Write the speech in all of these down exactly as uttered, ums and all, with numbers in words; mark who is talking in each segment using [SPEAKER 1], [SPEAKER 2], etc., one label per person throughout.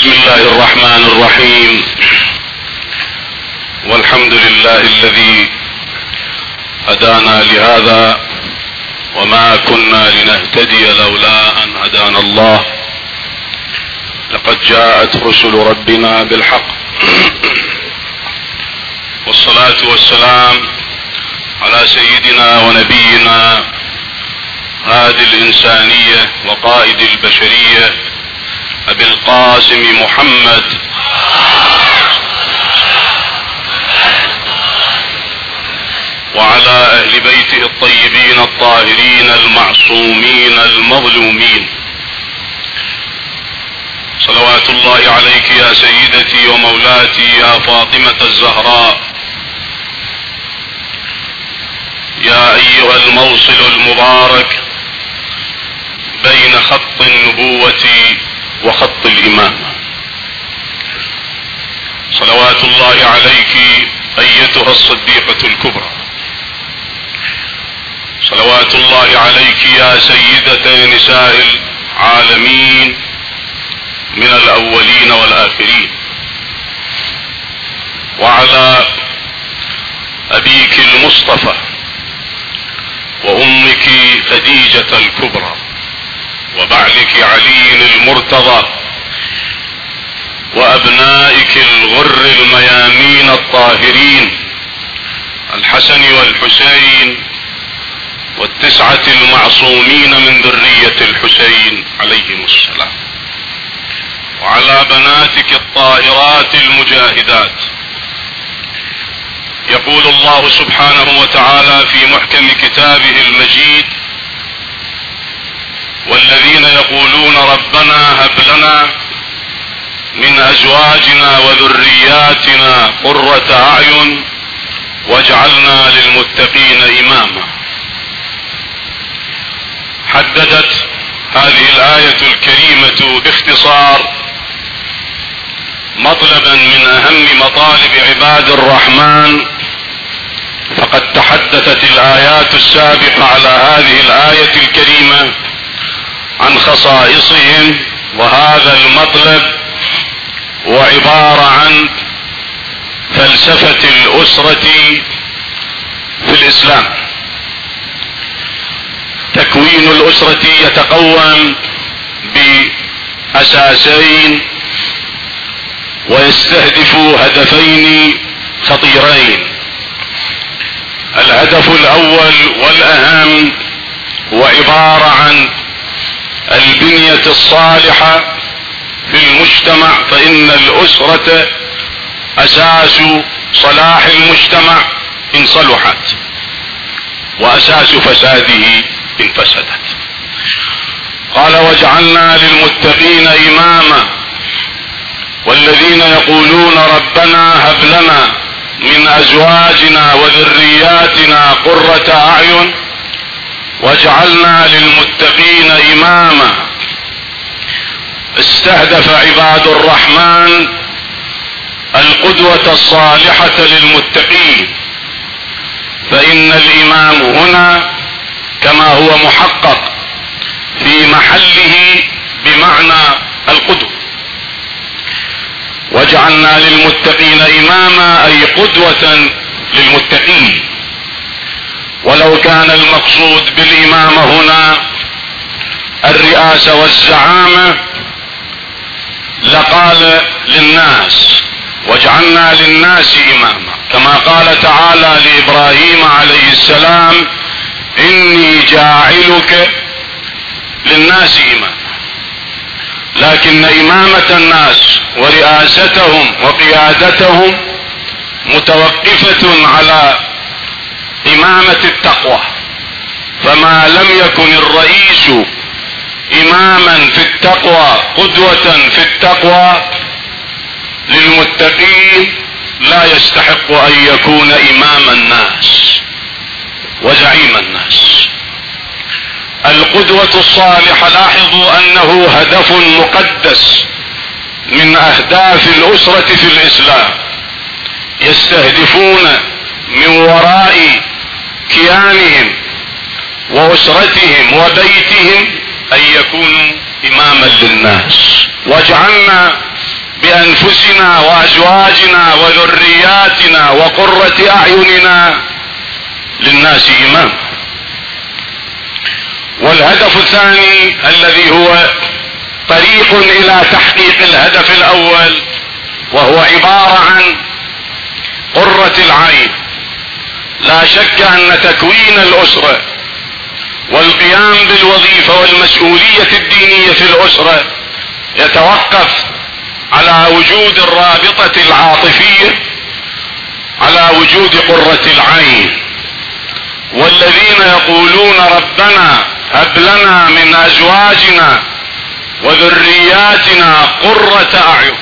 [SPEAKER 1] بسم الله الرحمن الرحيم. والحمد لله الذي هدانا لهذا وما كنا لنهتدي لولا ان هدانا الله. لقد جاءت رسل ربنا بالحق والصلاة والسلام على سيدنا ونبينا هادي الإنسانية وقائد البشرية أبي القاسم محمد وعلى أهل بيته الطيبين الطاهرين المعصومين المظلومين. صلوات الله عليك يا سيدتي ومولاتي يا فاطمة الزهراء، يا أيها الموصل المبارك بين خط النبوة وخط الإمامة. صلوات الله عليك أيتها الصديقة الكبرى. صلوات الله عليك يا سيدة نساء العالمين من الأولين والآخرين، وعلى أبيك المصطفى وأمك خديجة الكبرى وبعلك علي المرتضى وأبنائك الغر الميامين الطاهرين الحسن والحسين والتسعة المعصومين من ذرية الحسين عليهم السلام، وعلى بناتك الطاهرات المجاهدات. يقول الله سبحانه وتعالى في محكم كتابه المجيد: والذين يقولون ربنا هب لنا من أزواجنا وذرياتنا قرة أعين واجعلنا للمتقين إماما. حددت هذه الآية الكريمة باختصار مطلبا من أهم مطالب عباد الرحمن، فقد تحدثت الآيات السابقة على هذه الآية الكريمة عن خصائصهم، وهذا المطلب هو عبارة عن فلسفة الأسرة في الإسلام. تكوين الأسرة يتقوم بأساسين ويستهدف هدفين خطيرين. الهدف الأول والأهم هو عبارة عن البنية الصالحة في المجتمع، فإن الأسرة أساس صلاح المجتمع إن صلحت وأساس فساده إن فسدت. قال: وجعلنا للمتقين إماما. والذين يقولون ربنا هب لنا من أزواجنا وذرياتنا قرة أعين واجعلنا للمتقين إماما. استهدف عباد الرحمن القدوة الصالحة للمتقين، فإن الإمام هنا كما هو محقق في محله بمعنى القدوة. وجعلنا للمتقين إماما أي قدوة للمتقين. ولو كان المقصود بالإمامة هنا الرئاسة والزعامة لقال للناس: وجعلنا للناس إماما، كما قال تعالى لإبراهيم عليه السلام: إني جاعلك للناس إماما. لكن إمامة الناس ورئاستهم وقيادتهم متوقفة على إمامة التقوى، فما لم يكن الرئيس إماما في التقوى قدوة في التقوى للمتقين لا يستحق أن يكون إمام الناس وزعيم الناس. القدوة الصالحة لاحظوا أنه هدف مقدس من أهداف الأسرة في الإسلام، يستهدفون من وراء كيانهم وأسرتهم وبيتهم أن يكونوا إماما للناس. واجعلنا بأنفسنا وأزواجنا وذرياتنا وقرة أعيننا للناس إمام. والهدف الثاني الذي هو طريق إلى تحقيق الهدف الأول، وهو عبارة عن قرة العين. لا شك أن تكوين الأسرة والقيام بالوظيفة والمسؤولية الدينية في الأسرة يتوقف على وجود الرابطة العاطفية، على وجود قرة العين. والذين يقولون ربنا هب لنا من أزواجنا وذرياتنا قرة أعين،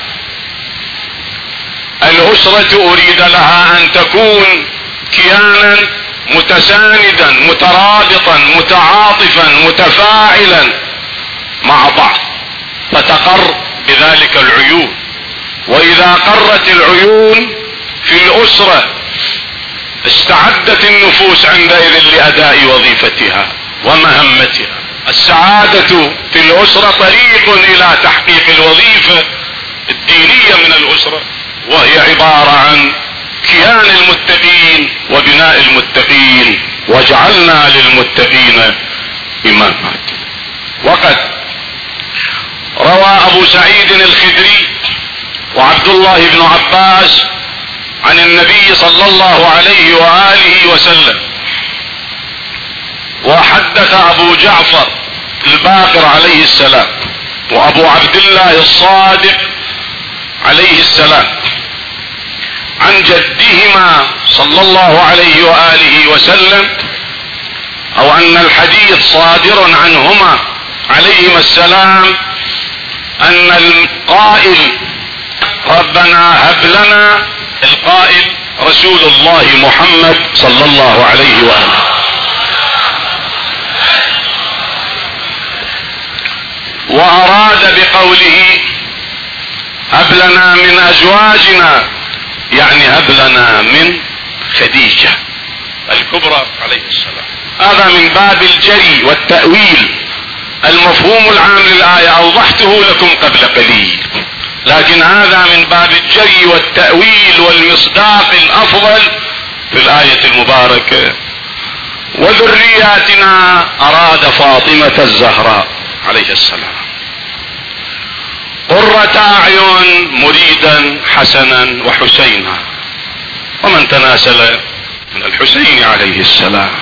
[SPEAKER 1] الأسرة أريد لها أن تكون كيانا متساندا مترابطا متعاطفا متفاعلا مع بعض، فتقر بذلك العيون. وإذا قرت العيون في الأسرة استعدت النفوس عندئذ لأداء وظيفتها ومهمتها. السعادة في الأسرة طريق إلى تحقيق الوظيفة الدينية من الأسرة، وهي عبارة عن كيان المتقين وبناء المتقين، واجعلنا للمتقين إماما. وقد روى أبو سعيد الخدري وعبد الله بن عباس عن النبي صلى الله عليه وآله وسلم، وحدث أبو جعفر الباقر عليه السلام وأبو عبد الله الصادق عليه السلام عن جدهما صلى الله عليه وآله وسلم، أو أن الحديث صادر عنهما عليهما السلام، أن القائل ربنا هب لنا، القائل رسول الله محمد صلى الله عليه وآله، وأراد بقوله هب لنا من أزواجنا يعني هب لنا من خديجة الكبرى عليه السلام. هذا من باب الجري والتأويل. المفهوم العام للآية أوضحته لكم قبل قليل، لكن هذا من باب الجري والتأويل والمصداق الأفضل في الآية المباركة. وذرياتنا أراد فاطمة الزهراء عليه السلام، قرة أعين مريدا حسنا وحسينا، ومن تناسل من الحسين عليه السلام.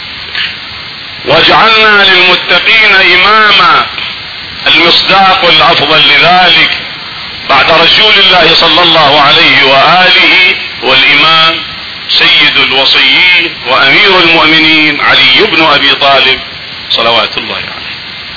[SPEAKER 1] واجعلنا للمتقين إماما، المصداق الأفضل لذلك بعد رسول الله صلى الله عليه وآله والإمام سيد الوصيين وأمير المؤمنين علي بن أبي طالب صلوات الله عليه.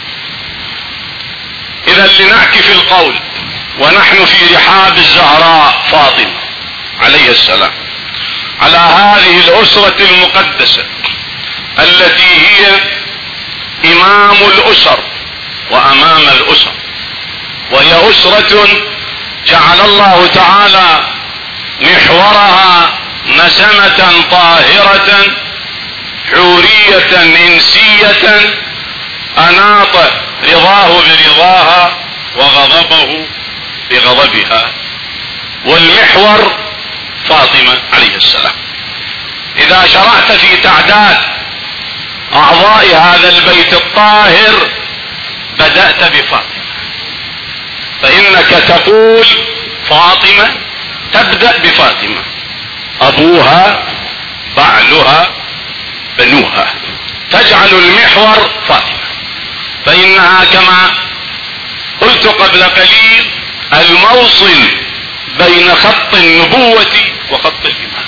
[SPEAKER 1] إذا لنحكي في القول ونحن في رحاب الزهراء فاطمة عليه السلام على هذه الأسرة المقدسة التي هي إمام الأسر وأمام الأسر، وهي أسرة جعل الله تعالى محورها نسمة طاهرة حورية إنسية أناط رضاه برضاها وغضبه بغضبها، والمحور فاطمة عليه السلام. إذا شرعت في تعداد أعضاء هذا البيت الطاهر بدأت بفاطمة، فإنك تقول فاطمة تبدأ بفاطمة، أبوها بعلها بنوها، تجعل المحور فاطمة، فإنها كما قلت قبل قليل الموصل بين خط النبوة وخط الإيمان.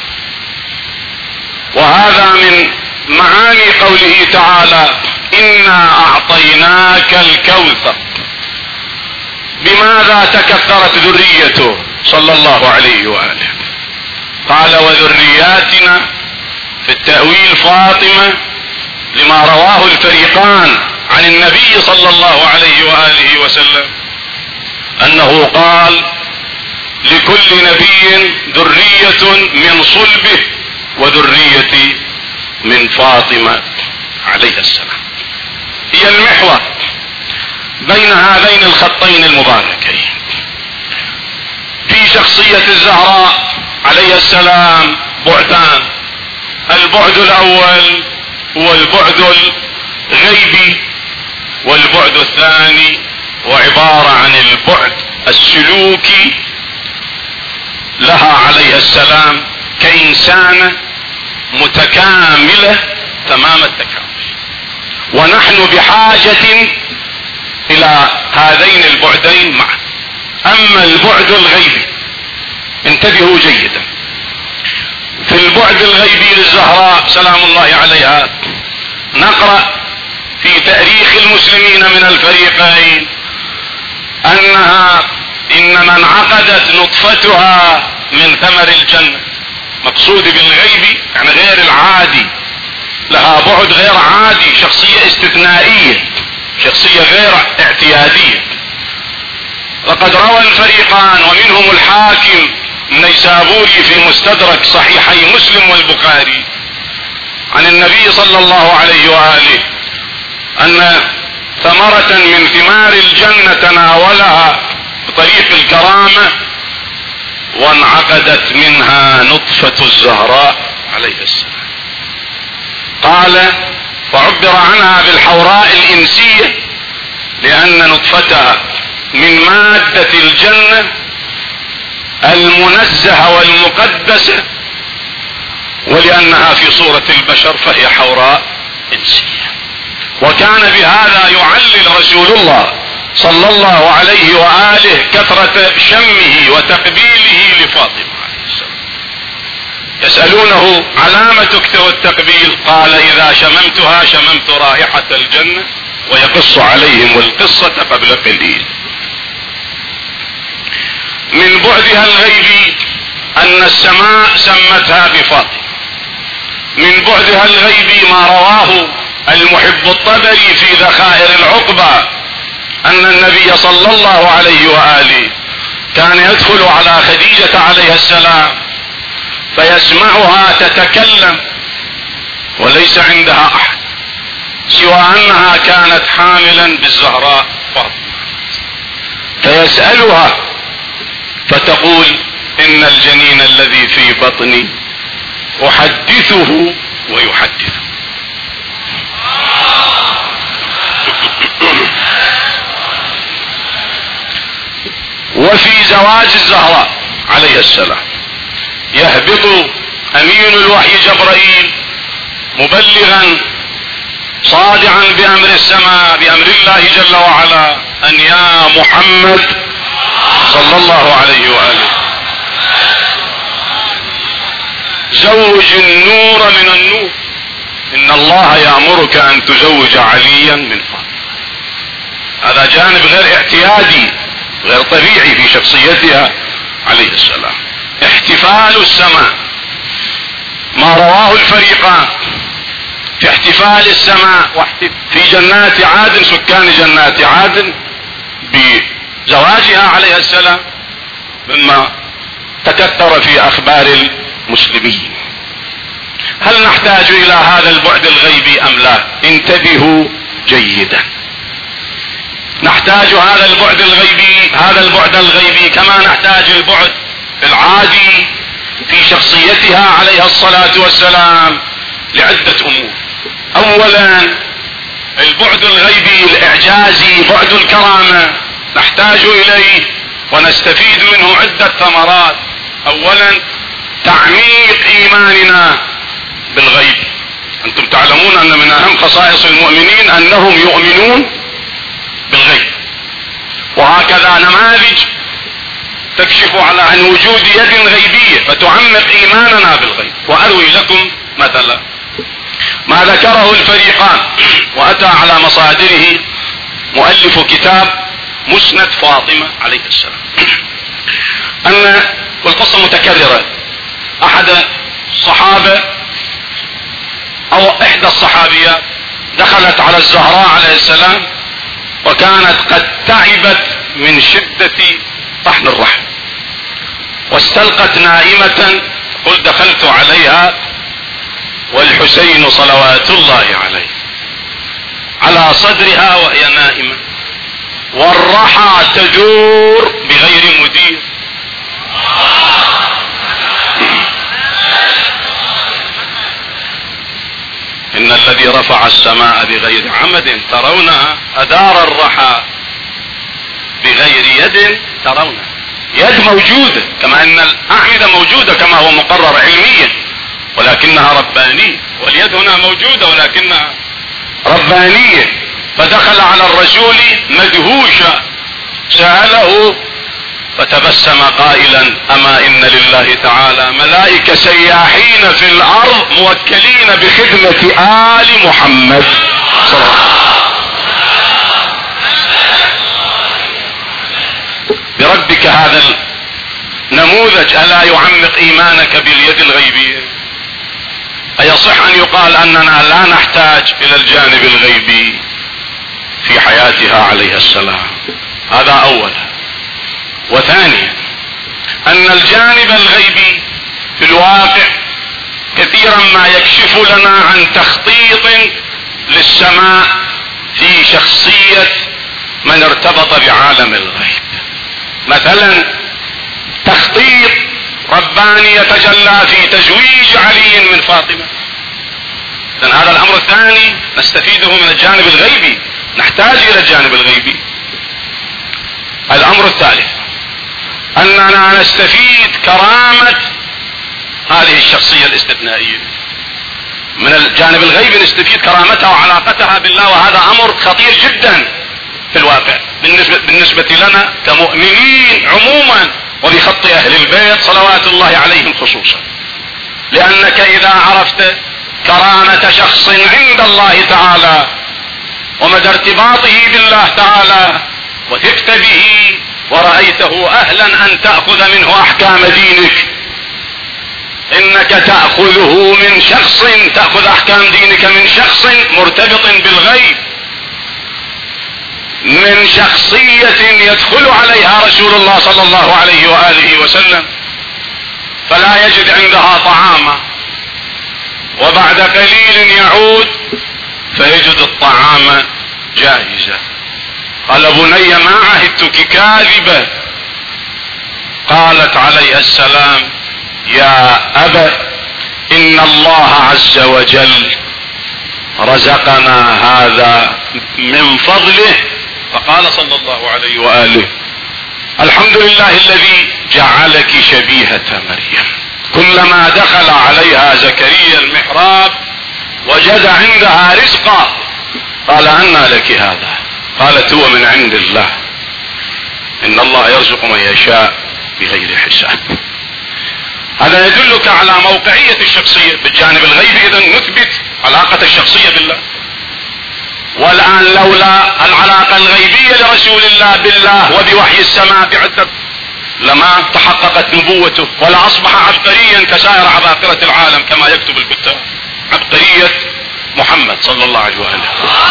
[SPEAKER 1] وهذا من معاني قوله تعالى إنا أعطيناك الكوثر. بماذا تكثرت ذريته صلى الله عليه وآله؟ قال وذرياتنا، في التأويل فاطمة لما رواه الفريقان عن النبي صلى الله عليه وآله وسلم أنه قال لكل نبي ذرية من صلبه وذرية من فاطمة عليه السلام. هي المحور بين هذين الخطين المباركين. شخصية الزهراء عليه السلام بعدان. البعد الاول هو البعد الغيبي، والبعد الثاني هو عبارة عن البعد السلوكي لها عليه السلام كإنسانة متكاملة تمام التكامل. ونحن بحاجة الى هذين البعدين معا. اما البعد الغيبي انتبهوا جيدا، في البعد الغيبي للزهراء سلام الله عليها نقرأ في تاريخ المسلمين من الفريقين انها انما انعقدت نطفتها من ثمر الجنة. مقصود بالغيبي يعني غير العادي، لها بعد غير عادي، شخصية استثنائية، شخصية غير اعتيادية. لقد روى الفريقان ومنهم الحاكم النيسابوري في مستدرك صحيحي مسلم والبخاري عن النبي صلى الله عليه وآله ان ثمرة من ثمار الجنة تناولها بطريق الكرامة وانعقدت منها نطفة الزهراء عليه السلام. قال وعبر عنها بالحوراء الإنسية لأن نطفتها من مادة الجنة المنزهة والمقدسة، ولأنها في صورة البشر فهي حوراء إنسية. وكان بهذا يعلل رسول الله صلى الله عليه وآله كثرة شمه وتقبيله لفاطمة عليه السلام. يسألونه علامة تكثر التقبيل؟ قال إذا شممتها شممت رائحة الجنة، ويقص عليهم القصة قبل قليل. من بعدها الغيبي أن السماء سمتها بفاطمة. من بعدها الغيبي ما رواه المحب الطبري في ذخائر العقبة أن النبي صلى الله عليه وآله كان يدخل على خديجة عليه السلام فيسمعها تتكلم وليس عندها أحد سوى أنها كانت حاملا بالزهراء فاطمة، فيسألها فتقول إن الجنين الذي في بطني أحدثه ويحدثه. وفي زواج الزهراء عليه السلام يهبط امين الوحي جبرائيل مبلغا صادعا بامر السماء بامر الله جل وعلا ان يا محمد صلى الله عليه وآله زوج النور من النور، ان الله يأمرك ان تزوج عليا من فاطمة. هذا جانب غير اعتيادي غير طبيعي في شخصيتها عليه السلام. احتفال السماء ما رواه الفريقان في احتفال السماء في جنات عادن، سكان جنات عادن بزواجها عليه السلام مما تكثر في اخبار المسلمين. هل نحتاج الى هذا البعد الغيبي ام لا؟ انتبهوا جيدا. نحتاج هذا البعد الغيبي هذا البعد الغيبي كما نحتاج البعد العادي في شخصيتها عليها الصلاة والسلام لعدة امور. اولا البعد الغيبي الاعجازي بعد الكرامة نحتاج اليه ونستفيد منه عدة ثمرات. اولا تعميق ايماننا بالغيب. انتم تعلمون ان من اهم خصائص المؤمنين انهم يؤمنون بالغيب، وهكذا نماذج تكشف على عن وجود يد غيبية فتعمق ايماننا بالغيب. واروي لكم مثلا ما ذكره الفريقان واتى على مصادره مؤلف كتاب مسند فاطمة عليه السلام ان والقصة متكررة. احد الصحابة او احدى الصحابيات دخلت على الزهراء عليه السلام وكانت قد تعبت من شدة طحن الرحم واستلقت نائمة. قل دخلت عليها والحسين صلوات الله عليه على صدرها وهي نائمة والرحى تدور بغير مدير. رفع السماء بغير عمد ترونها، أدار الرحى بغير يد ترونها. يد موجودة كما ان الأعمدة موجودة كما هو مقرر علميا، ولكنها ربانية، واليد هنا موجودة ولكنها ربانية. فدخل على الرسول مدهوشا سأله فتبسم قائلا أما إن لله تعالى ملائكة سياحين في الأرض موكلين بخدمة آل محمد صلى الله عليه وسلم. بربك هذا النموذج ألا يعمق إيمانك باليد الغيبية؟ أيصح أن يقال أننا لا نحتاج إلى الجانب الغيبي في حياتها عليه السلام؟ هذا أولا. وثانيا أن الجانب الغيبي في الواقع كثيرا ما يكشف لنا عن تخطيط للسماء في شخصية من ارتبط بعالم الغيب. مثلا تخطيط رباني يتجلى في تزويج علي من فاطمة. لأن هذا الأمر الثاني نستفيده من الجانب الغيبي، نحتاج إلى الجانب الغيبي. الأمر الثالث أننا نستفيد كرامة هذه الشخصية الاستثنائية. من الجانب الغيبي نستفيد كرامتها وعلاقتها بالله، وهذا أمر خطير جدا في الواقع بالنسبة, بالنسبة لنا كمؤمنين عموما، وبخط أهل البيت صلوات الله عليهم خصوصا. لأنك إذا عرفت كرامة شخص عند الله تعالى ومدى ارتباطه بالله تعالى وثقت به ورأيته أهلا أن تأخذ منه أحكام دينك، إنك تأخذه من شخص، تأخذ أحكام دينك من شخص مرتبط بالغيب، من شخصية يدخل عليها رسول الله صلى الله عليه وآله وسلم فلا يجد عندها طعاما، وبعد قليل يعود فيجد الطعام جاهزا. قال بني ما عهدتك كاذبة؟ قالت عليه السلام يا أبا إن الله عز وجل رزقنا هذا من فضله. فقال صلى الله عليه وآله الحمد لله الذي جعلك شبيهة مريم. كلما دخل عليها زكريا المحراب وجد عندها رزقا قال أنى لك هذا؟ قالت هو من عند الله، إن الله يرزق من يشاء بغير حساب. هذا يدلك على موقعية الشخصية بالجانب الغيبي. إذن نثبت علاقة الشخصية بالله. والآن لولا العلاقة الغيبية لرسول الله بالله وبوحي السماء بعدة لما تحققت نبوته، ولا أصبح عبقريا كسائر عباقرة العالم كما يكتب الكتاب. عبقرية محمد صلى الله عليه وآله،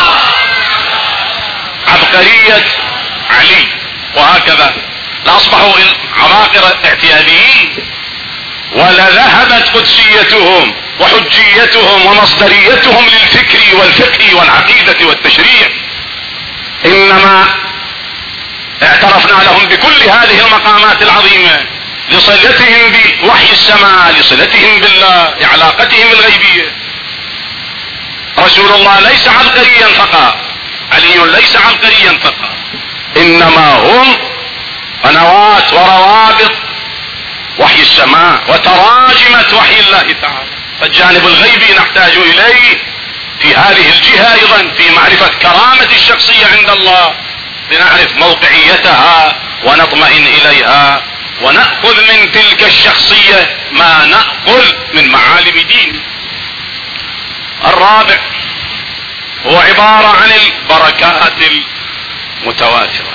[SPEAKER 1] عبقرية علي، وهكذا لأصبحوا عباقرة اعتياديين، ولذهبت قدسيتهم وحجيتهم ومصدريتهم للفكر والفقه والعقيدة والتشريع. إنما اعترفنا لهم بكل هذه المقامات العظيمة لصلتهم بوحي السماء، لصلتهم بالله، لعلاقتهم الغيبية. رسول الله ليس عبقريا فقط، علي ليس عبقريا فقط، إنما هم قنوات وروابط وحي السماء وتراجمة وحي الله تعالى. فالجانب الغيبي نحتاج إليه في هذه الجهة أيضا في معرفة كرامة الشخصية عند الله، لنعرف موقعيتها ونطمئن إليها ونأخذ من تلك الشخصية ما نأخذ من معالم دين. الرابع هو عبارة عن البركات المتواترة.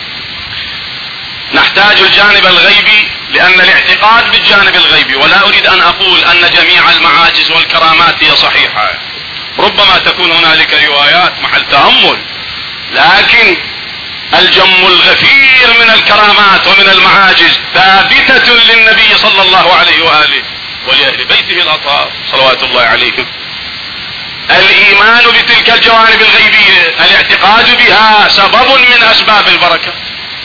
[SPEAKER 1] نحتاج الجانب الغيبي لأن الاعتقاد بالجانب الغيبي، ولا أريد أن أقول أن جميع المعاجز والكرامات هي صحيحة، ربما تكون هنالك روايات محل تأمل، لكن الجم الغفير من الكرامات ومن المعاجز ثابتة للنبي صلى الله عليه وآله ولأهل بيته الأطهار صلوات الله عليهم. الإيمان بتلك الجوانب الغيبية، الاعتقاد بها سبب من أسباب البركة.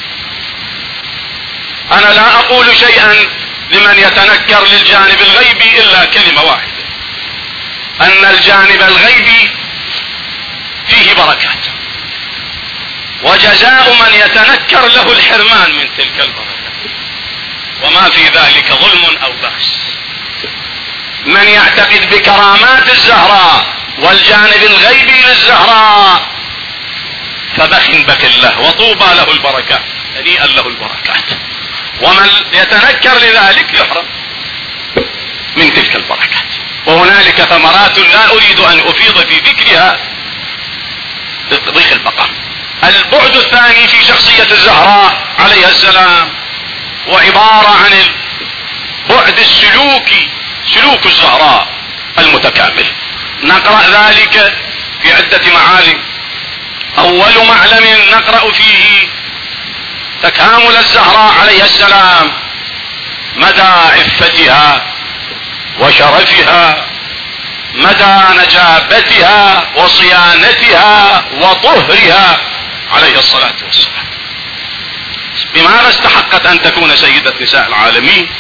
[SPEAKER 1] أنا لا أقول شيئا لمن يتنكر للجانب الغيبي إلا كلمة واحدة، أن الجانب الغيبي فيه بركات، وجزاء من يتنكر له الحرمان من تلك البركات، وما في ذلك ظلم أو بأس. من يعتقد بكرامات الزهراء والجانب الغيبي للزهراء فبخ بك الله وطوبى له البركات، هنيئا له البركات. ومن يتنكر لذلك يحرم من تلك البركات. وهنالك ثمرات لا أريد أن أفيض في ذكرها لضيق البقاء. البعد الثاني في شخصية الزهراء عليها السلام هو عبارة عن البعد السلوكي، سلوك الزهراء المتكامل. نقرأ ذلك في عدة معالم. أول معلم نقرأ فيه تكامل الزهراء عليها السلام مدى عفتها وشرفها، مدى نجابتها وصيانتها وطهرها عليه الصلاة والسلام. بماذا استحقت أن تكون سيدة نساء العالمين؟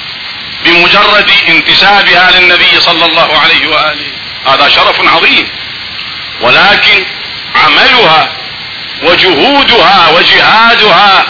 [SPEAKER 1] بمجرد انتسابها للنبي صلى الله عليه وآله، هذا شرف عظيم. ولكن عملها وجهودها وجهادها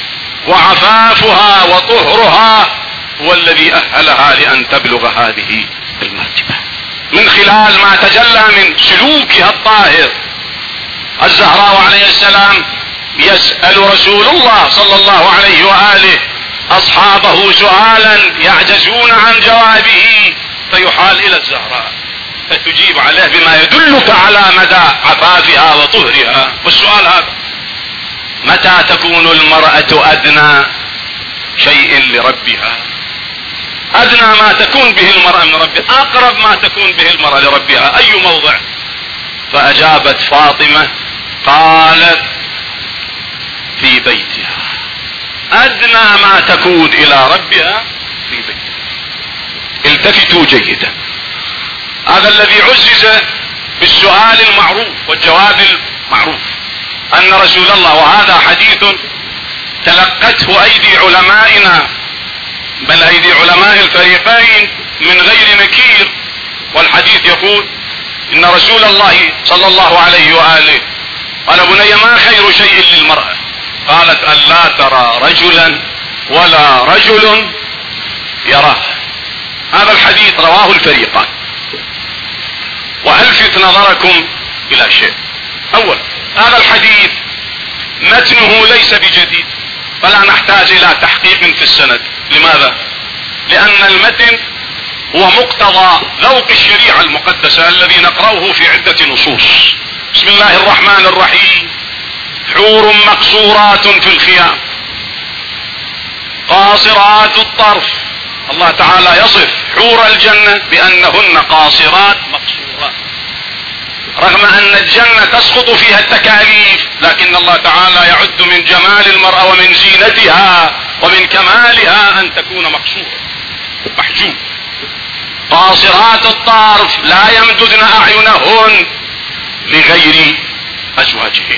[SPEAKER 1] وعفافها وطهرها هو الذي أهلها لأن تبلغ هذه المرتبة، من خلال ما تجلى من سلوكها الطاهر. الزهراء عليه السلام يسأل رسول الله صلى الله عليه وآله أصحابه سؤالا يعجزون عن جوابه، فيحال إلى الزهراء فتجيب عليه بما يدلك على مدى عفافها وطهرها. والسؤال هذا: متى تكون المرأة أدنى شيء لربها؟ أدنى ما تكون به المرأة من ربها، أقرب ما تكون به المرأة لربها أي موضع؟ فأجابت فاطمة قالت: في بيتها. أدنى ما تكون إلى ربها في بيتها. التفتوا جيدا، هذا الذي عزز بالسؤال المعروف والجواب المعروف أن رسول الله، وهذا حديث تلقته أيدي علمائنا بل أيدي علماء الفريقين من غير نكير، والحديث يقول إن رسول الله صلى الله عليه وآله قال: بني ما خير شيء للمرأة؟ قالت: أن لا ترى رجلا ولا رجل يراه. هذا الحديث رواه الفريقان. وألفت نظركم إلى شيء. أول، هذا الحديث متنه ليس بجديد، فلا نحتاج إلى تحقيق في السند. لماذا؟ لأن المتن هو مقتضى ذوق الشريعة المقدسة الذي نقرأه في عدة نصوص. بسم الله الرحمن الرحيم: حور مقصورات في الخيام قاصرات الطرف. الله تعالى يصف حور الجنة بأنهن قاصرات مقصورات، رغم أن الجنة تسقط فيها التكاليف، لكن الله تعالى يعد من جمال المرأة ومن زينتها ومن كمالها أن تكون مقصورة محجوب. قاصرات الطرف لا يمددن أعينهن لغير أزواجهن.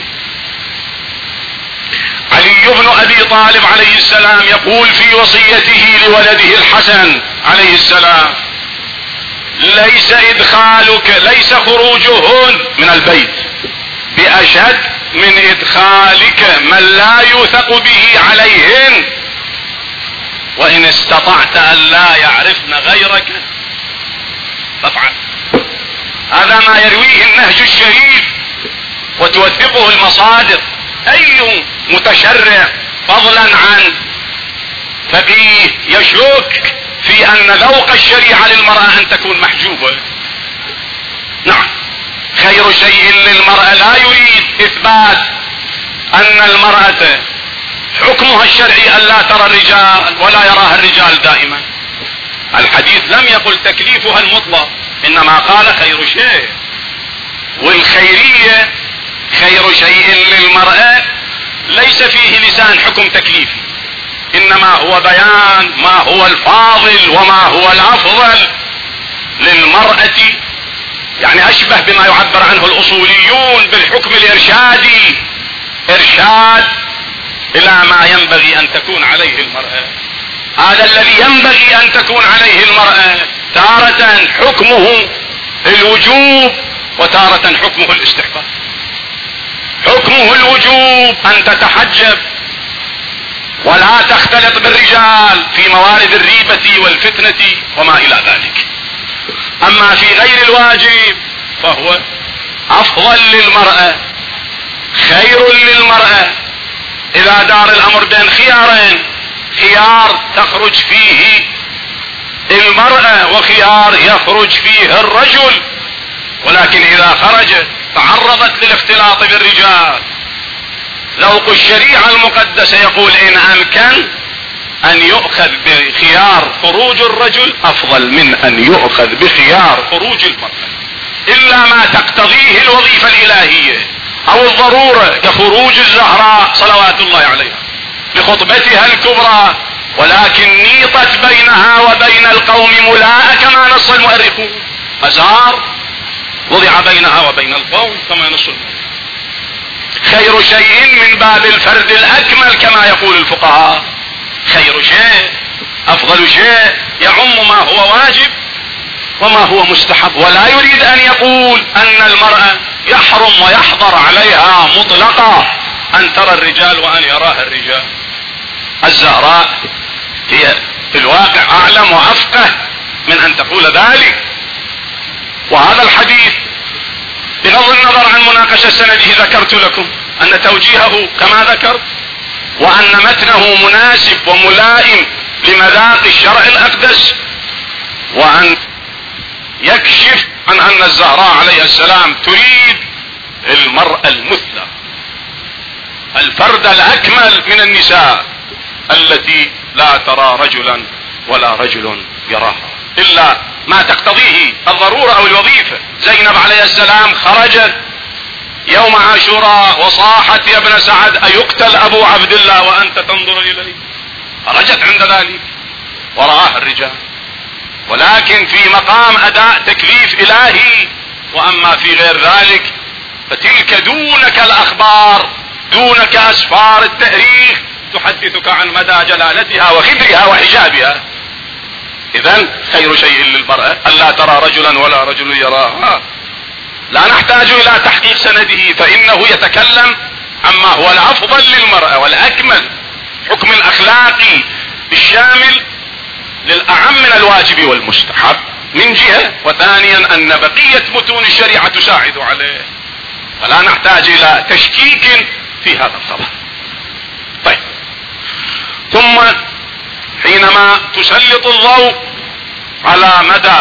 [SPEAKER 1] علي بن أبي طالب عليه السلام يقول في وصيته لولده الحسن عليه السلام: ليس إدخالك ليس خروجهن من البيت بأشد من إدخالك من لا يوثق به عليهن، وإن استطعت أن لا يعرفن غيرك فافعل. هذا ما يرويه النهج الشريف وتوثقه المصادر. أي متشرع فضلا عن فقيه يشك في أن ذوق الشريعة للمرأة أن تكون محجوبة؟ نعم، خير شيء للمرأة لا يريد إثبات أن المرأة حكمها الشرعي أن لا ترى الرجال ولا يراها الرجال دائما. الحديث لم يقل تكليفها المطلق، إنما قال خير شيء. والخيرية خير شيء للمرأة ليس فيه لسان حكم تكليفي، إنما هو بيان ما هو الفاضل وما هو الأفضل للمرأة. يعني أشبه بما يعبر عنه الأصوليون بالحكم الإرشادي، إرشاد إلى ما ينبغي أن تكون عليه المرأة. هذا الذي ينبغي أن تكون عليه المرأة تارة حكمه الوجوب وتارة حكمه الاستحباب. حكمه الوجوب أن تتحجب ولا تختلط بالرجال في موارد الريبة والفتنة وما إلى ذلك. أما في غير الواجب فهو أفضل للمرأة، خير للمرأة إذا دار الأمر بين خيارين، خيار تخرج فيه المرأة وخيار يخرج فيه الرجل، ولكن إذا خرجت تعرضت للاختلاط بالرجال ذوق الشريعة المقدسة يقول إن أمكن أن يؤخذ بخيار خروج الرجل أفضل من أن يؤخذ بخيار خروج المرأة، إلا ما تقتضيه الوظيفة الإلهية أو الضرورة كخروج الزهراء صلوات الله عليها لخطبتها الكبرى، ولكن نيطت بينها وبين القوم ملاءة كما نص المؤرخون، أزهار وضع بينها وبين القوم كما نص المؤرخون. خير شيء من باب الفرد الأكمل كما يقول الفقهاء، خير شيء أفضل شيء يعم ما هو واجب وما هو مستحب، ولا يريد أن يقول أن المرأة يحرم ويحضر عليها مطلقا أن ترى الرجال وأن يراها الرجال. الزهراء هي في الواقع أعلم وأفقه من أن تقول ذلك. وهذا الحديث بغض النظر عن مناقشة سنده ذكرت لكم أن توجيهه كما ذكرت، وأن متنه مناسب وملائم لمذاق الشرع الأقدس، وأن يكشف عن أن الزهراء عليه السلام تريد المرأة المثلى، الفرد الأكمل من النساء التي لا ترى رجلا ولا رجل يراها إلا ما تقتضيه الضرورة أو الوظيفة. زينب عليه السلام خرجت يوم عاشوراء وصاحت يا ابن سعد أيقتل أبو عبد الله وأنت تنظر إليه، خرجت عند ذلك ورآها الرجال، ولكن في مقام أداء تكليف إلهي. وأما في غير ذلك فتلك دونك الأخبار، دونك أسفار التاريخ تحدثك عن مدى جلالتها وخبرها وحجابها. إذن خير شيء للمرأة ألا ترى رجلا ولا رجل يراها. لا نحتاج إلى تحقيق سنده، فإنه يتكلم عما هو الأفضل للمرأة والأكمل، حكم الأخلاقي الشامل للأعم من الواجب والمستحب من جهة، وثانيا أن بقية متون الشريعة تساعد عليه، فلا نحتاج إلى تشكيك في هذا الخبر. طيب، ثم حينما تسلط الضوء على مدى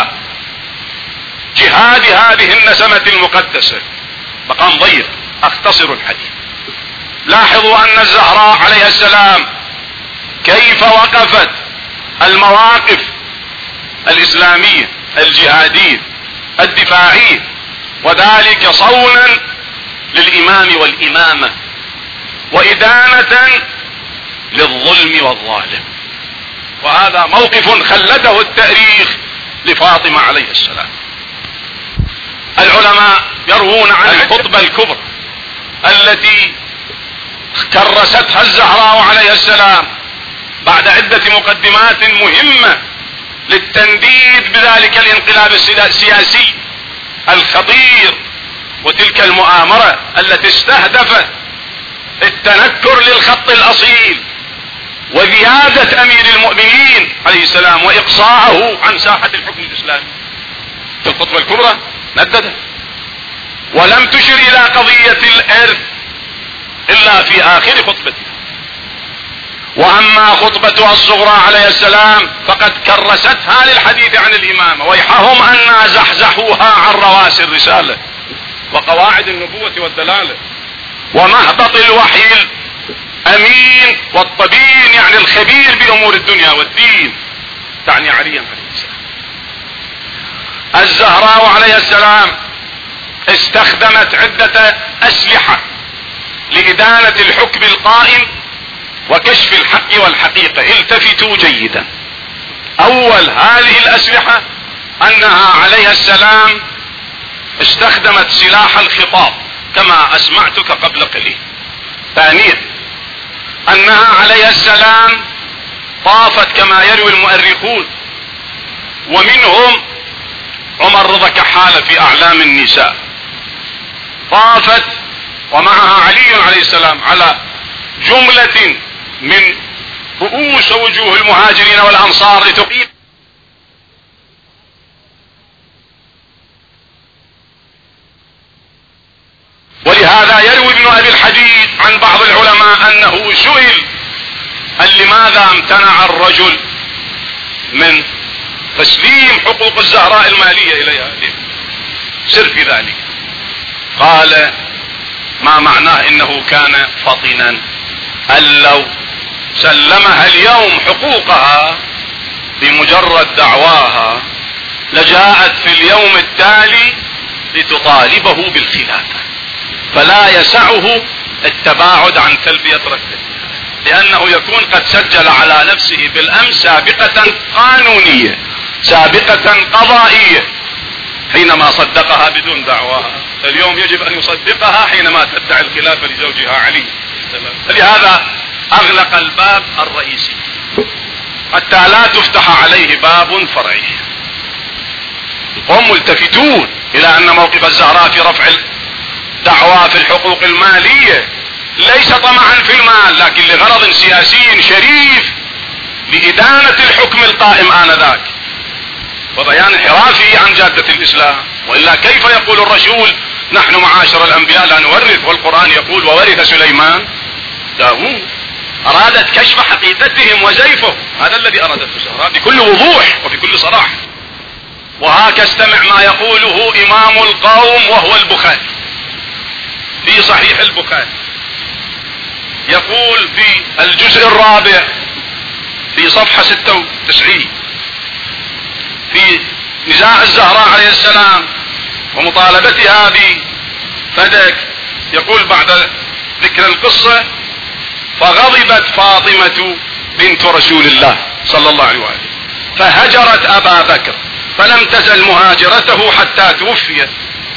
[SPEAKER 1] جهاد هذه النسمة المقدسة، مقام ضيق اختصر الحديث. لاحظوا أن الزهراء عليه السلام كيف وقفت المواقف الإسلامية الجهادية الدفاعية، وذلك صونا للإمام والإمامة وإدانة للظلم والظالم. وهذا موقف خلده التاريخ لفاطمة عليه السلام. العلماء يروون عن الخطبة الكبرى التي كرستها الزهراء عليه السلام بعد عدة مقدمات مهمة للتنديد بذلك الانقلاب السياسي الخطير، وتلك المؤامرة التي استهدفت التنكر للخط الأصيل وزيادة أمير المؤمنين عليه السلام وإقصاءه عن ساحة الحكم الإسلامي. في الخطبة الكبرى نددت ولم تشر إلى قضية الإرث إلا في آخر خطبتها. وأما خطبتها الصغرى عليه السلام فقد كرستها للحديث عن الإمامة، ويحهم أن زحزحوها عن رواسي الرسالة وقواعد النبوة والدلالة ومهبط الوحي الأمين والطبين، يعني الخبير بأمور الدنيا والدين، تعني عليا عليه السلام. الزهراء عليه السلام استخدمت عدة أسلحة لإدانة الحكم القائم وكشف الحق والحقيقة. التفتوا جيدا. أول هذه الأسلحة أنها عليه السلام استخدمت سلاح الخطاب كما أسمعتك قبل قليل. ثانيا أنها عليه السلام طافت كما يروي المؤرخون، ومنهم عمر رضا كحالة في أعلام النساء، طافت ومعها علي عليه السلام على جملة من رؤوس وجوه المهاجرين والأنصار لتقيم. ولهذا يروي ابن أبي الحديد عن بعض العلماء أنه سئل هل لماذا امتنع الرجل من تسليم حقوق الزهراء المالية إليها، سر في ذلك؟ قال ما معناه انه كان فطنا، أن لو سلمها اليوم حقوقها بمجرد دعواها لجاءت في اليوم التالي لتطالبه بالخلافة، فلا يسعه التباعد عن تلبية ركبته، لأنه يكون قد سجل على نفسه بالأمس سابقة قانونية سابقة قضائية حينما صدقها بدون دعواها، اليوم يجب أن يصدقها حينما تدعي الخلافة لزوجها علي. لهذا أغلق الباب الرئيسي حتى لا تفتح عليه باب فرعي. هم ملتفتون إلى أن موقف الزهراء في رفع الدعوى في الحقوق المالية ليس طمعا في المال، لكن لغرض سياسي شريف لإدانة الحكم القائم آنذاك وبيان انحرافه عن جادة الإسلام. وإلا كيف يقول الرسول نحن معاشر الأنبياء لا نورث، والقرآن يقول وورث سليمان داوود؟ أرادت كشف حقيقتهم وزيفهم، هذا الذي أرادته الزهراء بكل وضوح وبكل صراحة. وهكذا استمع ما يقوله إمام القوم وهو البخاري في صحيح البخاري، يقول في الجزء الرابع في صفحة ستة وتسعين في نزاع الزهراء عليه السلام ومطالبتها بفدك، يقول بعد ذكر القصة فغضبت فاطمة بنت رسول الله صلى الله عليه وآله فهجرت أبا بكر فلم تزل مهاجرته حتى توفي.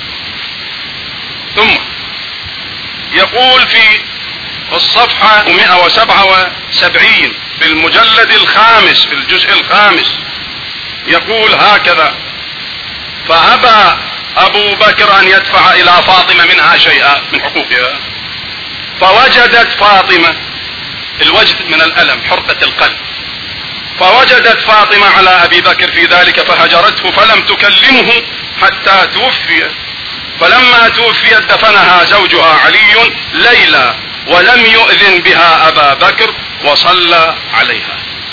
[SPEAKER 1] ثم يقول في الصفحة مئة وسبعة وسبعين في المجلد الخامس في الجزء الخامس يقول هكذا فأبى أبو بكر أن يدفع إلى فاطمة منها شيئا من حقوقها، فوجدت فاطمة الوجد من الألم حرقة القلب، فوجدت فاطمة على أبي بكر في ذلك فهجرته فلم تكلمه حتى توفي، فلما توفيت دفنها زوجها علي ليلى ولم يؤذن بها أبا بكر وصلى عليها.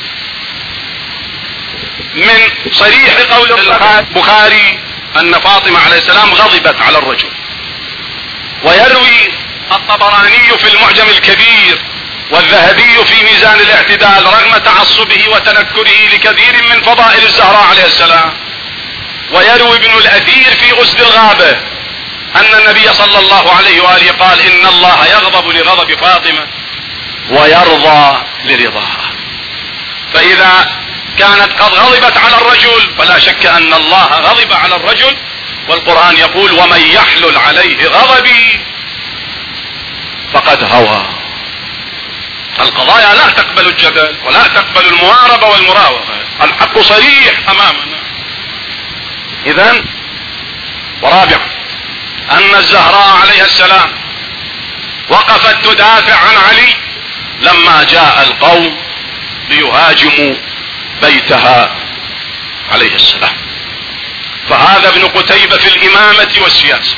[SPEAKER 1] من صريح قول البخاري أن فاطمة عليه السلام غضبت على الرجل. ويروي الطبراني في المعجم الكبير والذهبي في ميزان الاعتدال رغم تعصبه وتنكره لكثير من فضائل الزهراء عليه السلام، ويروي ابن الأثير في غسل الغابة أن النبي صلى الله عليه وآله قال إن الله يغضب لغضب فاطمة ويرضى لرضاها. فإذا كانت قد غضبت على الرجل فلا شك أن الله غضب على الرجل، والقرآن يقول ومن يحلل عليه غضبي فقد هوى. القضايا لا تقبل الجدل ولا تقبل المواربة والمراوغة، الحق صريح أمامنا. إذن ورابعا أن الزهراء عليه السلام وقفت تدافع عن علي لما جاء القوم ليهاجموا بيتها عليه السلام. فهذا ابن قتيبة في الإمامة والسياسة،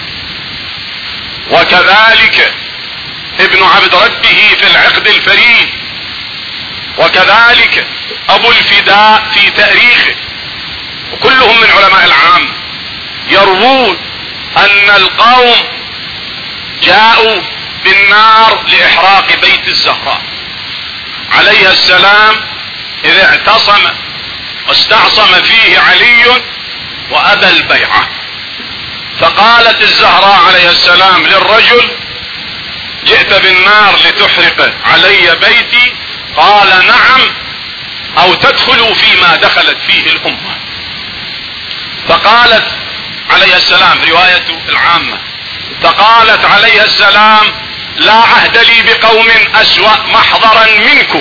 [SPEAKER 1] وكذلك ابن عبد ربه في العقد الفريد، وكذلك أبو الفداء في تاريخه، وكلهم من علماء العام يروون أن القوم جاءوا بالنار لإحراق بيت الزهراء عليها السلام إذ اعتصم واستعصم فيه علي وأبى البيعة. فقالت الزهراء عليه السلام للرجل جئت بالنار لتحرق علي بيتي؟ قال نعم، أو تدخلوا فيما دخلت فيه الأمة. فقالت عليه السلام رواية العامة فقالت عليه السلام لا عهد لي بقوم أسوأ محضرا منكم.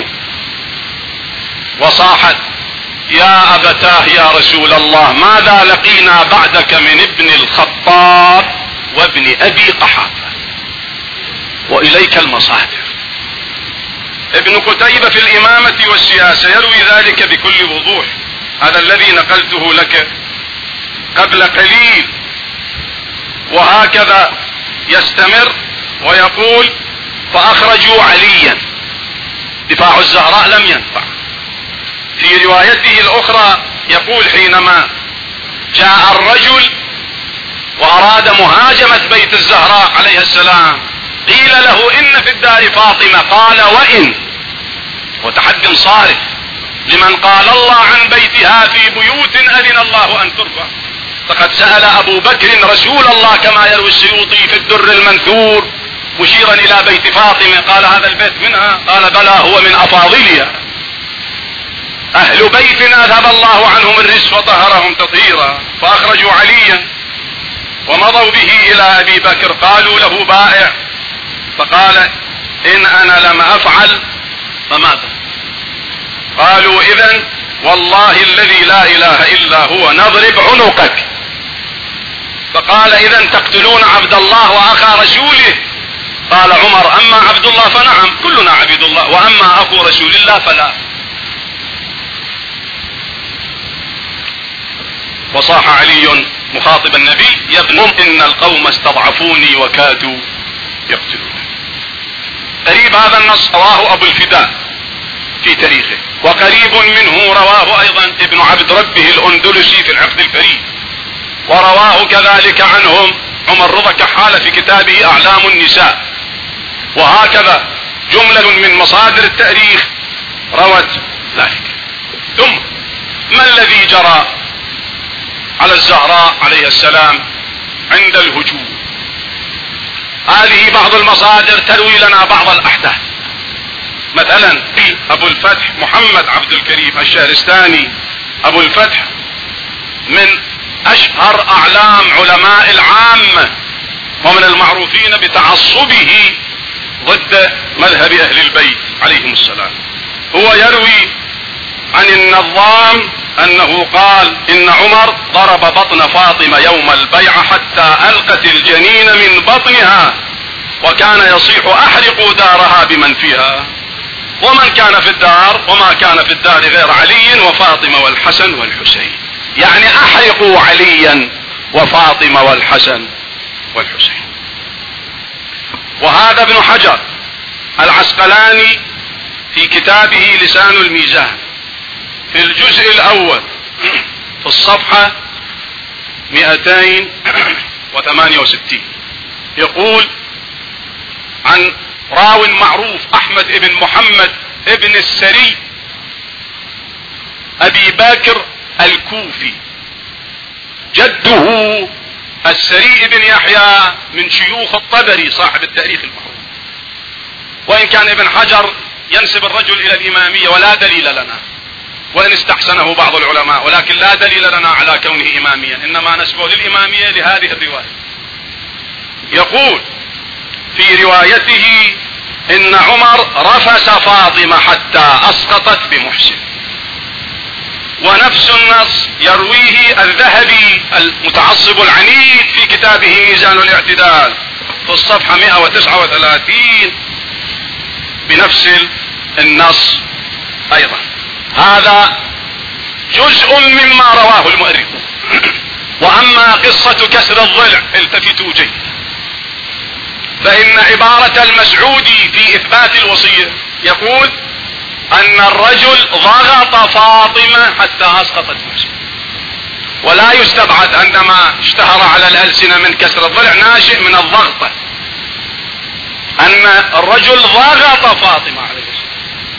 [SPEAKER 1] وصاحت يا أبتاه يا رسول الله ماذا لقينا بعدك من ابن الخطاب وابن أبي قحافة. وإليك المصادر. ابن قتيبة في الإمامة والسياسة يروي ذلك بكل وضوح، هذا الذي نقلته لك قبل قليل. وهكذا يستمر ويقول: فأخرجوا عليا، دفاع الزهراء لم ينفع. في روايته الأخرى يقول: حينما جاء الرجل وأراد مهاجمة بيت الزهراء عليها السلام قيل له: إن في الدار فاطمة، قال: وإن، وتحد صارف لمن قال الله عن بيتها: في بيوت أذن الله أن ترفع. فقد سأل أبو بكر رسول الله كما يروي السيوطي في الدر المنثور مشيرا إلى بيت فاطمة، قال: هذا البيت منها؟ قال: بلى، هو من أفاضلها، أهل بيت أذهب الله عنهم الرجس وطهرهم تطهيرا. فأخرجوا عليا ومضوا به إلى أبي بكر، قالوا له: بائع. فقال: إن أنا لم أفعل فماذا؟ قالوا: إذن والله الذي لا إله إلا هو نضرب عنقك. فقال: إذن تقتلون عبد الله وأخا رسوله؟ قال عمر: أما عبد الله فنعم، كلنا عبد الله، وأما أخو رسول الله فلا. وصاح علي مخاطب النبي: يا ابن إن القوم استضعفوني وكادوا يقتلون. قريب هذا النص رواه أبو الفداء في تاريخه، وقريب منه رواه أيضا ابن عبد ربه الأندلسي في العقد الفريد، ورواه كذلك عنهم عمر رضا كحال في كتابه أعلام النساء. وهكذا جملة من مصادر التاريخ روت ذلك. ثم ما الذي جرى على الزهراء عليه السلام عند الهجوم؟ هذه بعض المصادر تروي لنا بعض الأحداث. مثلا في أبو الفتح محمد عبد الكريم الشهرستاني، أبو الفتح من أشهر أعلام علماء العامة ومن المعروفين بتعصبه ضد مذهب أهل البيت عليهم السلام. هو يروي عن النظام أنه قال: إن عمر ضرب بطن فاطمة يوم البيعة حتى ألقت الجنين من بطنها، وكان يصيح: أحرقوا دارها بمن فيها. ومن كان في الدار وما كان في الدار غير علي وفاطمة والحسن والحسين، يعني أحرقوا عليا وفاطمة والحسن والحسين. وهذا ابن حجر العسقلاني في كتابه لسان الميزان في الجزء الأول في الصفحة مئتين وثمانية وستين يقول عن راو معروف أحمد بن محمد ابن السري أبي باكر الكوفي، جده السري بن يحيى من شيوخ الطبري صاحب التاريخ المعروف. وإن كان ابن حجر ينسب الرجل إلى الإمامية ولا دليل لنا، وإن استحسنه بعض العلماء، ولكن لا دليل لنا على كونه إماميا، إنما نسبه للإمامية لهذه الرواية. يقول في روايته: إن عمر رفس فاطمة حتى أسقطت بمحسن. ونفس النص يرويه الذهبي المتعصب العنيد في كتابه ميزان الاعتدال في الصفحة مئة وتسعة وثلاثين بنفس النص أيضا. هذا جزء مما رواه المؤرخ. وأما قصة كسر الضلع التفتوا جيد، فإن عبارة المسعودي في إثبات الوصية يقول أن الرجل ضغط فاطمة حتى أسقطت نفسه، ولا يستبعد أن ما اشتهر على الألسنة من كسر الضلع ناشئ من الضغطة، أن الرجل ضغط فاطمة عليه السلام.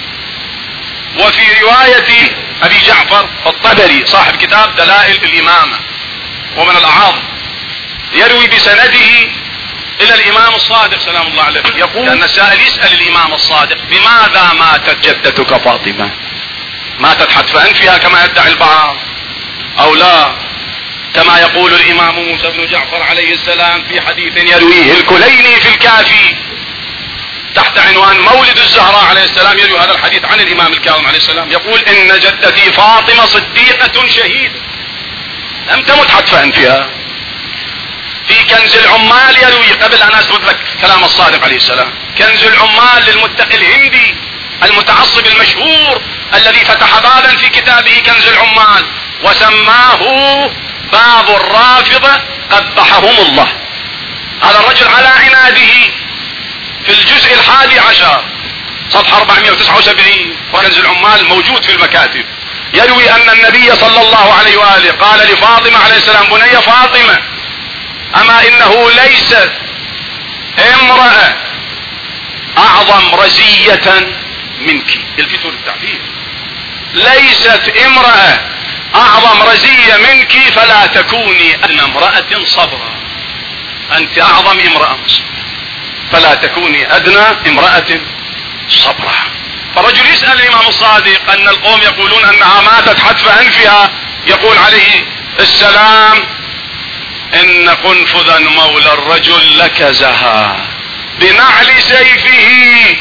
[SPEAKER 1] وفي رواية أبي جعفر الطبري صاحب كتاب دلائل الإمامة ومن الأعاظم يروي بسنده إلى الإمام الصادق سلام الله عليه، يقول أن السائل يسأل الإمام الصادق: بماذا ماتت جدتك فاطمة؟ ماتت حتف أنفها كما يدعي البعض أو لا، كما يقول الإمام موسى بن جعفر عليه السلام في حديث يرويه الكليني في الكافي تحت عنوان مولد الزهراء عليه السلام، يروي هذا الحديث عن الإمام الكاظم عليه السلام، يقول: إن جدتي فاطمة صديقة شهيدة لم تمت حتف أنفها. في كنز العمال يروي، قبل ان اثبت لك كلام الصادق عليه السلام، كنز العمال للمتقي الهندي المتعصب المشهور الذي فتح بابا في كتابه كنز العمال وسماه باب الرافضة قبحهم الله. هذا الرجل على عناده في الجزء الحادي عشر صفحة أربعمائة وتسعة وسبعين، وكنز العمال موجود في المكاتب، يروي ان النبي صلى الله عليه وآله قال لفاطمة عليه السلام: بني فاطمة، اما انه ليست امرأة اعظم رزية منك. الفتوا للتعبير، ليست امرأة اعظم رزية منك فلا تكوني ادنى امرأة صبرا. انت اعظم امرأة فلا تكوني ادنى امرأة صبرا. فرجل يسأل الامام الصادق ان القوم يقولون انها ماتت حتف انفها، يقول عليه السلام: ان قنفذا مولى الرجل لكزها بنعل سيفه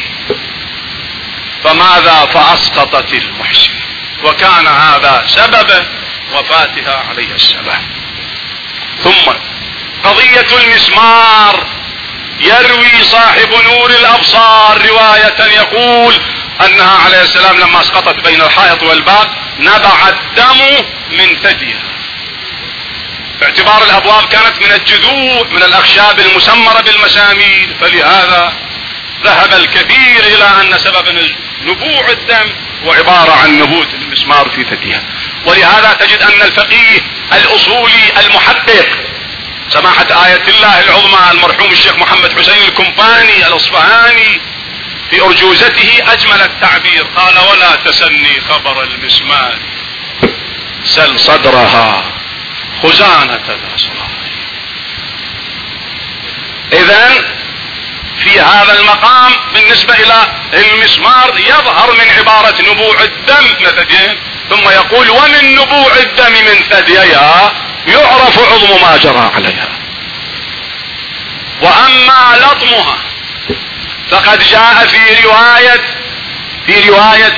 [SPEAKER 1] فماذا فاسقطت المحسن، وكان هذا سبب وفاتها عليه السلام. ثم قضية المسمار، يروي صاحب نور الابصار رواية يقول انها عليه السلام لما اسقطت بين الحائط والباب نبع الدم من ثديها، باعتبار الابواب كانت من الجذوع من الاخشاب المسمرة بالمسامير، فلهذا ذهب الكثير الى ان سبب نبوع الدم وعبارة عن نبوت المسمار في ثديها. ولهذا تجد ان الفقيه الاصولي المحقق سماحة آية الله العظمى المرحوم الشيخ محمد حسين الكمباني الاصفهاني في ارجوزته اجمل التعبير، قال: ولا تسني خبر المسمار سل صدرها خزانة الاسرار. اذن في هذا المقام بالنسبة الى المسمار يظهر من عبارة نبوع الدم من ثديين، ثم يقول: ومن نبوع الدم من ثديها يعرف عظم ما جرى عليها. واما لطمها فقد جاء في رواية في رواية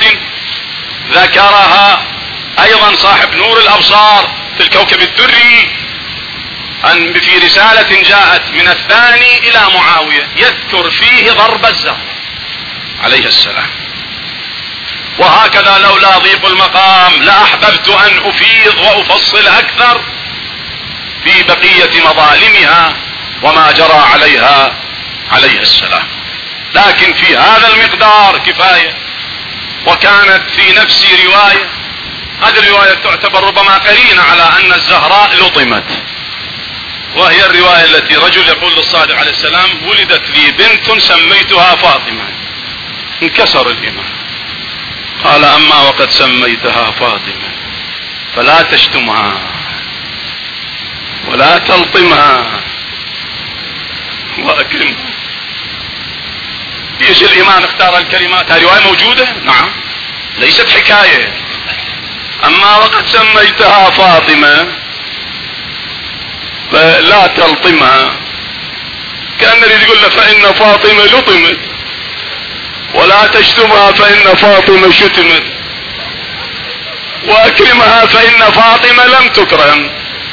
[SPEAKER 1] ذكرها ايضا صاحب نور الابصار في الكوكب الدري، ان في رسالة جاءت من الثاني الى معاوية يذكر فيه ضرب الزهر عليه السلام. وهكذا لولا ضيق المقام لاحببت ان افيض وافصل اكثر في بقية مظالمها وما جرى عليها عليه السلام، لكن في هذا المقدار كفاية. وكانت في نفس رواية، هذه الرواية تعتبر ربما قرينة على ان الزهراء لطمت، وهي الرواية التي رجل يقول للصادق عليه السلام: ولدت لي بنت سميتها فاطمة. انكسر الإمام، قال: اما وقد سميتها فاطمة فلا تشتمها ولا تلطمها واكرمها. ايش الامام اختار الكلمات؟ هذه رواية موجودة؟ نعم، ليست حكاية. اما وقد سميتها فاطمة فلا تلطمها، كان الذي يقول له فان فاطمة لطمت، ولا تشتمها فان فاطمة شتمت، واكرمها فان فاطمة لم تكرم.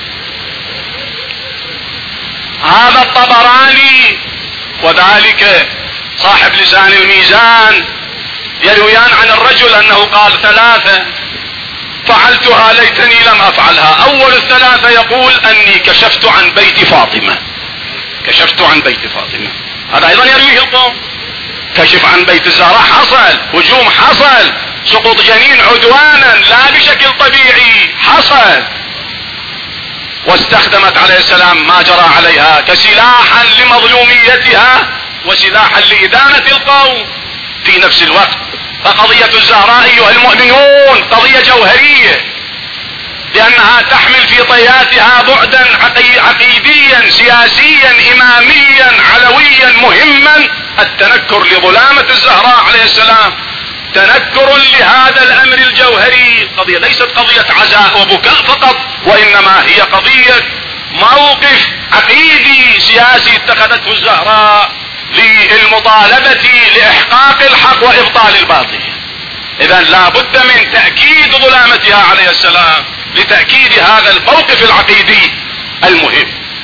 [SPEAKER 1] هذا الطبراني وذلك صاحب لسان الميزان يرويان عن الرجل انه قال ثلاثة فعلتها ليتني لم افعلها. اول الثلاثة يقول اني كشفت عن بيت فاطمة، كشفت عن بيت فاطمة، هذا ايضا يرويه القوم. كشف عن بيت الزهراء حصل، هجوم حصل، سقوط جنين عدوانا لا بشكل طبيعي حصل، واستخدمت عليه السلام ما جرى عليها كسلاحا لمظلوميتها وسلاحا لإدانة القوم في نفس الوقت. فقضية الزهراء ايها المؤمنون قضية جوهرية، لانها تحمل في طياتها بعدا عقيديا سياسيا اماميا علويا مهما، التنكر لظلامة الزهراء عليه السلام تنكر لهذا الامر الجوهري. قضية ليست قضية عزاء وبكاء فقط، وانما هي قضية موقف عقيدي سياسي اتخذته الزهراء للمطالبة لإحقاق الحق وإبطال الباطل. إذن لا بد من تأكيد ظلامتها عليه السلام لتأكيد هذا الموقف العقيدي المهم.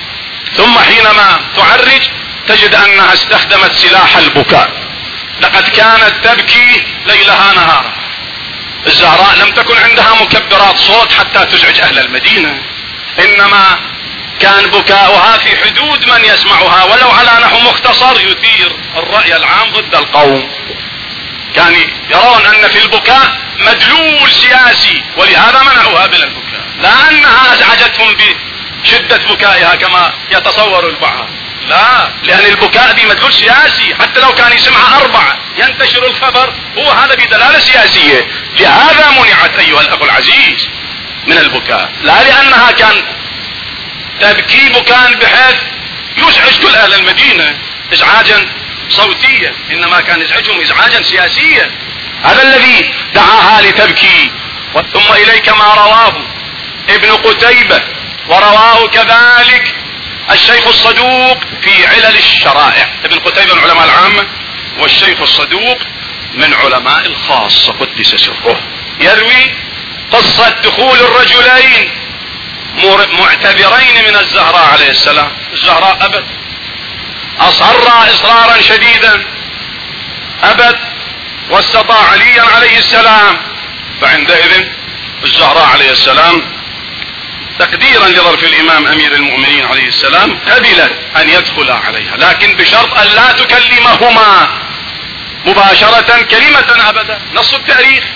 [SPEAKER 1] ثم حينما تعرج تجد انها استخدمت سلاح البكاء. لقد كانت تبكي ليلها نهارا. الزهراء لم تكن عندها مكبرات صوت حتى تزعج اهل المدينة، انما كان بكاؤها في حدود من يسمعها، ولو على نحو مختصر يثير الرأي العام ضد القوم. كان يرون ان في البكاء مدلول سياسي، ولهذا منعوها من البكاء، لا انها ازعجتهم بشدة بكائها كما يتصور البعض، لا، لان البكاء بمدلول سياسي، حتى لو كان يسمعها اربعة ينتشر الخبر، هو هذا بدلالة سياسية. لهذا منعت ايها الاخ العزيز من البكاء، لا لانها كان تبكي بكاء بحيث يزعج كل اهل المدينة ازعاجا صوتيا، انما كان يزعجهم ازعاجا سياسيا. هذا الذي دعاها لتبكي. ثم اليك ما رواه ابن قتيبة، ورواه كذلك الشيخ الصدوق في علل الشرائع. ابن قتيبة من علماء العامة، والشيخ الصدوق من علماء الخاصة قدس سره. يروي قصة دخول الرجلين معتبرين من الزهراء عليه السلام. الزهراء أبت، أصر إصرارا شديدا، أبت، واستطاع عليا عليه السلام. فعندئذ الزهراء عليه السلام تقديرا لظرف الإمام أمير المؤمنين عليه السلام قبلت أن يدخل عليها، لكن بشرط أن لا تكلمهما مباشرة كلمة أبدا. نص التاريخ.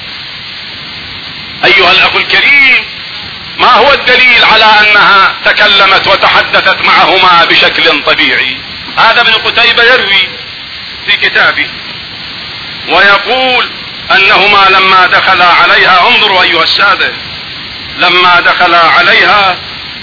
[SPEAKER 1] أيها الأخ الكريم، ما هو الدليل على أنها تكلمت وتحدثت معهما بشكل طبيعي؟ هذا ابن قتيبة يروي في كتابه ويقول أنهما لما دخلا عليها، انظروا أيها السادة، لما دخلا عليها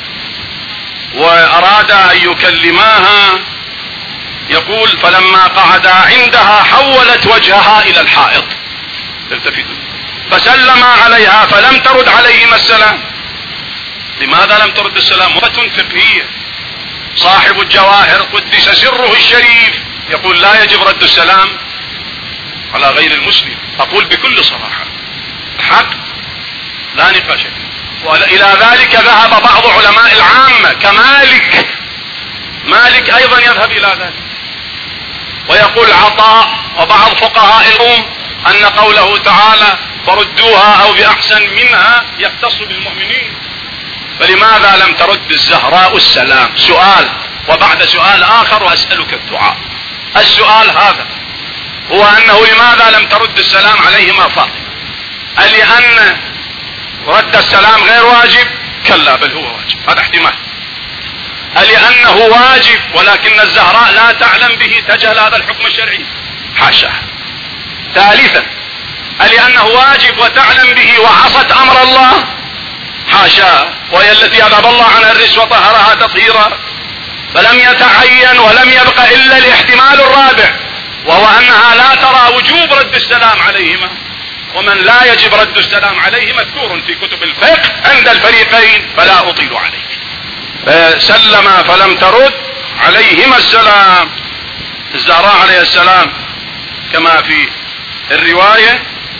[SPEAKER 1] وأرادا أن يكلماها، يقول فلما قعدا عندها حولت وجهها إلى الحائط، التفتوا، فسلم عليها فلم ترد عليهما السلام. لماذا لم ترد السلام؟ وقفة فقهية. صاحب الجواهر قدس سره الشريف يقول لا يجب رد السلام على غير المسلم. أقول بكل صراحة حق لا نقاش فيه. وإلى ذلك ذهب بعض علماء العامة كمالك، مالك أيضا يذهب إلى ذلك، ويقول عطاء وبعض فقهاء الأم أن قوله تعالى فردوها أو بأحسن منها يختص بالمؤمنين. فلماذا لم ترد الزهراء السلام؟ سؤال، وبعد سؤال آخر وأسألك الدعاء. السؤال هذا هو أنه لماذا لم ترد السلام عليهما فاطمة؟ ألأن رد السلام غير واجب؟ كلا، بل هو واجب. هذا احتمال. ألأنه واجب ولكن الزهراء لا تعلم به تجهل هذا الحكم الشرعي؟ حاشا. ثالثا، ألأنه واجب وتعلم به وعصت أمر الله؟ حاشا، وهي التي أذهب الله عنها الرجس وطهرها تطهيرا. فلم يتعين ولم يبق إلا الاحتمال الرابع، وهو أنها لا ترى وجوب رد السلام عليهما، ومن لا يجب رد السلام عليه مذكور في كتب الفقه عند الفريقين، فلا أطيل عليه. فسلم فلم ترد عليهما السلام. الزهراء عليه السلام كما في الرواية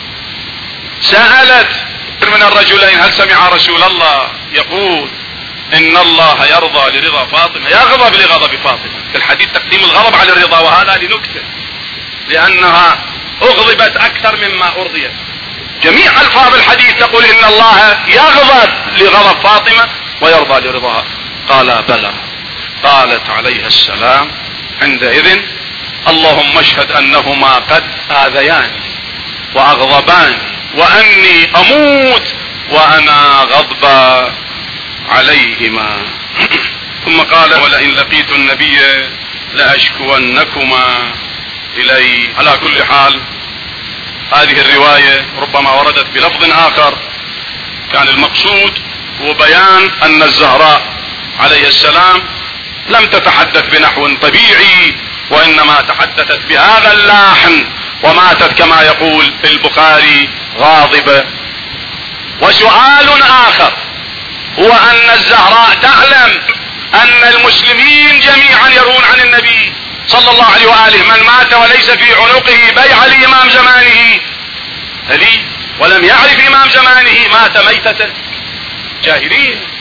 [SPEAKER 1] سألت من الرجلين هل سمع رسول الله يقول إن الله يرضى لرضا فاطمة، يغضب لغضب فاطمة. في الحديث تقديم الغضب على الرضا، وهذا لنكتة، لأنها أغضبت أكثر مما أرضيت. جميع ألفاظ الحديث تقول إن الله يغضب لغضب فاطمة ويرضى لرضاها. قال بلى. قالت عليها السلام عندئذ اللهم اشهد أنهما قد آذياني وأغضباني وأني أموت وأنا غضبا عليهما. ثم قال ولئن لقيت النبي لأشكونكما إلي. على كل حال هذه الرواية ربما وردت بلفظ آخر، كان المقصود هو بيان أن الزهراء عليه السلام لم تتحدث بنحو طبيعي، وإنما تحدثت بهذا اللحن، وماتت كما يقول البخاري غاضبة. وسؤال آخر هو أن الزهراء تعلم أن المسلمين جميعا يرون عن النبي صلى الله عليه وآله من مات وليس في عنقه بيعة لإمام زمانه هلي، ولم يعرف إمام زمانه مات ميتة جاهلين.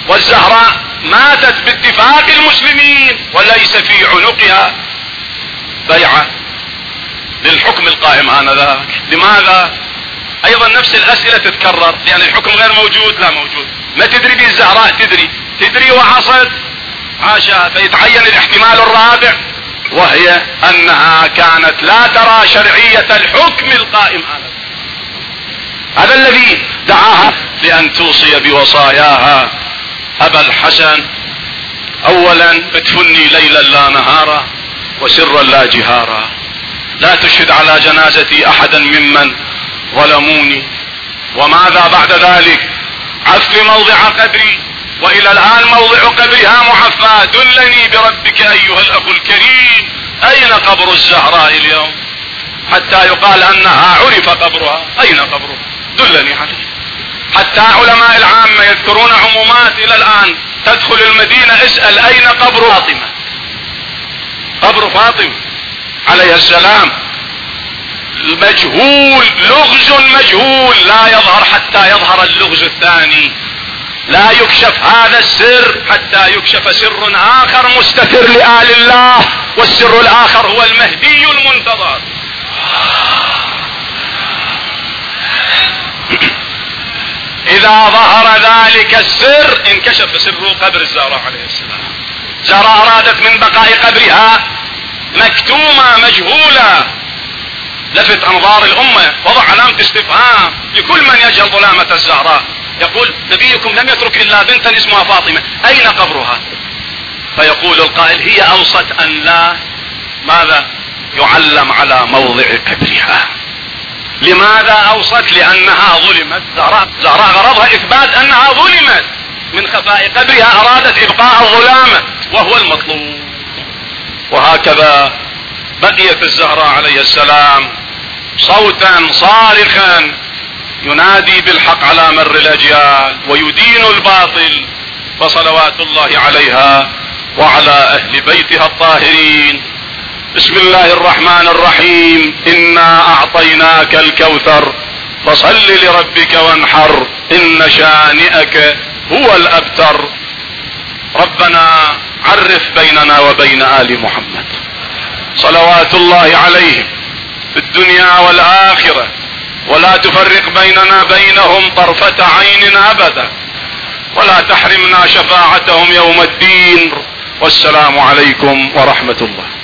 [SPEAKER 1] والزهراء ماتت باتفاق المسلمين وليس في عنقها بيعة للحكم القائم آنذاك. لماذا؟ ايضا نفس الاسئلة تتكرر، لان الحكم غير موجود. لا موجود. ما تدري به الزهراء؟ تدري تدري وعصت؟ حاشا. فيتعين الاحتمال الرابع، وهي انها كانت لا ترى شرعية الحكم القائم آنذاك. هذا الذي دعاها لان توصي بوصاياها ابا الحسن: اولا ادفني ليلا لا نهارا وسرا لا جهارا، لا تشهد على جنازتي احدا ممن ظلموني. وماذا بعد ذلك؟ عف موضع قبري، والى الان موضع قبرها معفى. دلني بربك ايها الاخ الكريم، اين قبر الزهراء اليوم حتى يقال انها عرف قبرها؟ اين قبرها؟ دلني عليه. حتى علماء العامة يذكرون عمومات الى الان. تدخل المدينة اسأل اين قبر فاطمة، قبر فاطمة عليه السلام مجهول، لغز مجهول لا يظهر حتى يظهر اللغز الثاني. لا يكشف هذا السر حتى يكشف سر اخر مستتر لآل الله، والسر الاخر هو المهدي المنتظر. اذا ظهر ذلك السر انكشف سر قبر الزهراء عليه السلام. زهراء ارادت من بقاء قبرها مكتومة مجهولة، لفت انظار الامة، وضع علامة استفهام لكل من يجهل ظلامة الزهراء. يقول نبيكم لم يترك الا بنتا اسمها فاطمة، اين قبرها؟ فيقول القائل هي اوصت ان لا ماذا يعلم على موضع قبرها. لماذا اوصت؟ لانها ظلمت. زهراء زهراء غرضها اثبات انها ظلمت، من خفاء قبرها ارادت ابقاء الظلامة وهو المطلوب. وهكذا بقيت الزهراء عليه السلام صوتا صارخا ينادي بالحق على مر الاجيال ويدين الباطل، فصلوات الله عليها وعلى اهل بيتها الطاهرين. بسم الله الرحمن الرحيم. انا اعطيناك الكوثر فصل لربك وانحر ان شانئك هو الابتر. ربنا عرف بيننا وبين آل محمد صلوات الله عليهم في الدنيا والآخرة، ولا تفرق بيننا بينهم طرفة عين أبدا، ولا تحرمنا شفاعتهم يوم الدين. والسلام عليكم ورحمة الله.